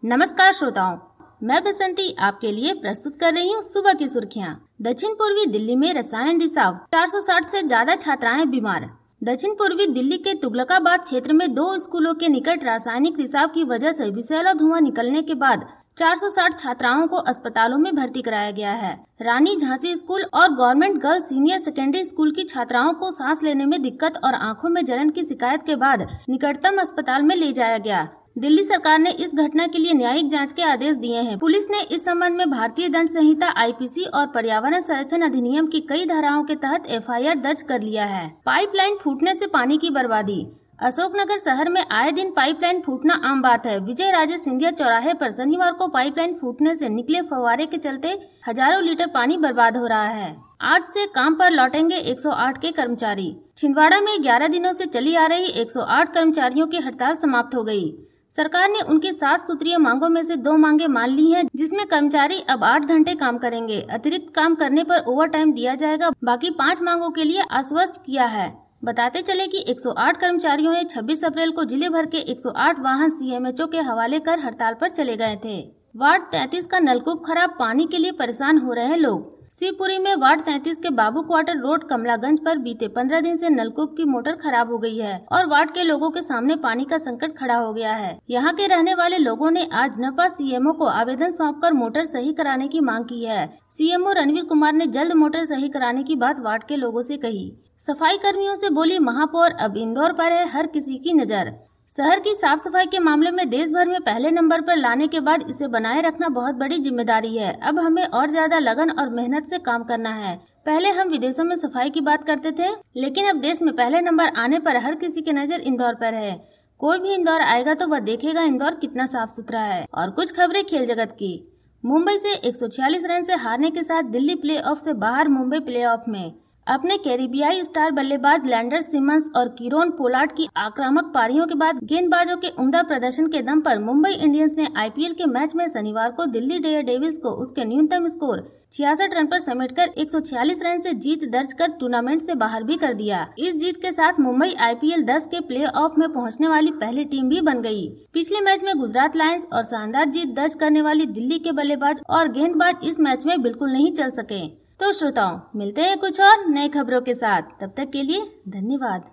नमस्कार श्रोताओं, मैं बसंती आपके लिए प्रस्तुत कर रही हूँ सुबह की सुर्खियाँ। दक्षिण पूर्वी दिल्ली में रसायन रिसाव, 460 से ज्यादा छात्राएं बीमार। दक्षिण पूर्वी दिल्ली के तुगलकाबाद क्षेत्र में 2 स्कूलों के निकट रासायनिक रिसाव की वजह से विषैला धुआं निकलने के बाद 460 छात्राओं को अस्पतालों में भर्ती कराया गया है। रानी झांसी स्कूल और government girls senior secondary school की छात्राओं को सांस लेने में दिक्कत और आंखों में जलन की शिकायत के बाद निकटतम अस्पताल में ले जाया गया। दिल्ली सरकार ने इस घटना के लिए न्यायिक जांच के आदेश दिए हैं। पुलिस ने इस संबंध में भारतीय दंड संहिता आईपीसी और पर्यावरण संरक्षण अधिनियम की कई धाराओं के तहत एफआईआर दर्ज कर लिया है। पाइपलाइन फूटने से पानी की बर्बादी। अशोकनगर शहर में आए दिन पाइपलाइन फूटना आम बात है। विजय राजे सिंधिया चौराहे पर शनिवार को पाइपलाइन फूटने से निकले फव्वारे के चलते हजारों लीटर पानी बर्बाद हो रहा है। आज से काम पर लौटेंगे 108 के कर्मचारी। छिंदवाड़ा में 11 दिनों से चली आ रही 108 कर्मचारियों की हड़ताल समाप्त हो गई। सरकार ने उनकी 7 सूत्रीय मांगों में से 2 मांगे मान ली हैं, जिसमें कर्मचारी अब 8 घंटे काम करेंगे। अतिरिक्त काम करने पर ओवर टाइम दिया जाएगा। बाकी 5 मांगों के लिए आश्वस्त किया है। बताते चले कि 108 कर्मचारियों ने 26 अप्रैल को जिले भर के 108 वाहन सीएमएचओ के हवाले कर हड़ताल पर चले गए थे। वार्ड 33 का नलकूप खराब, पानी के लिए परेशान हो रहे हैं लोग। शिवपुरी में वार्ड 33 के बाबू क्वार्टर रोड कमलागंज पर बीते 15 दिन से नलकूप की मोटर खराब हो गई है और वार्ड के लोगों के सामने पानी का संकट खड़ा हो गया है। यहाँ के रहने वाले लोगों ने आज नपा सीएमओ को आवेदन सौंपकर मोटर सही कराने की मांग की है। सीएमओ रणवीर कुमार ने जल्द मोटर सही कराने की बात वार्ड के लोगों से कही। सफाई कर्मियों से बोली महापौर, अब इंदौर पर है हर किसी की नजर। शहर की साफ सफाई के मामले में देश भर में पहले नंबर पर लाने के बाद इसे बनाए रखना बहुत बड़ी जिम्मेदारी है। अब हमें और ज्यादा लगन और मेहनत से काम करना है। पहले हम विदेशों में सफाई की बात करते थे, लेकिन अब देश में पहले नंबर आने पर हर किसी की नजर इंदौर पर है। कोई भी इंदौर आएगा तो वह देखेगा इंदौर कितना साफ सुथरा है। और कुछ खबरें खेल जगत की। मुंबई से 146 रन से हारने के साथ दिल्ली प्लेऑफ से बाहर। मुंबई प्लेऑफ में अपने कैरिबियाई स्टार बल्लेबाज लैंडर सिमंस और कीरोन पोलार्ड की आक्रामक पारियों के बाद गेंदबाजों के उम्दा प्रदर्शन के दम पर मुंबई इंडियंस ने आईपीएल के मैच में शनिवार को दिल्ली डेयरडेविल्स को उसके न्यूनतम स्कोर 66 रन पर समेटकर 146 रन से जीत दर्ज कर टूर्नामेंट से बाहर भी कर दिया। इस जीत के साथ मुंबई आईपीएल 10 के प्ले ऑफ में पहुंचने वाली पहली टीम भी बन गई। पिछले मैच में गुजरात लायंस और शानदार जीत दर्ज करने वाली दिल्ली के बल्लेबाज और गेंदबाज इस मैच में बिल्कुल नहीं चल सके। तो श्रोताओं, मिलते हैं कुछ और नई खबरों के साथ। तब तक के लिए धन्यवाद।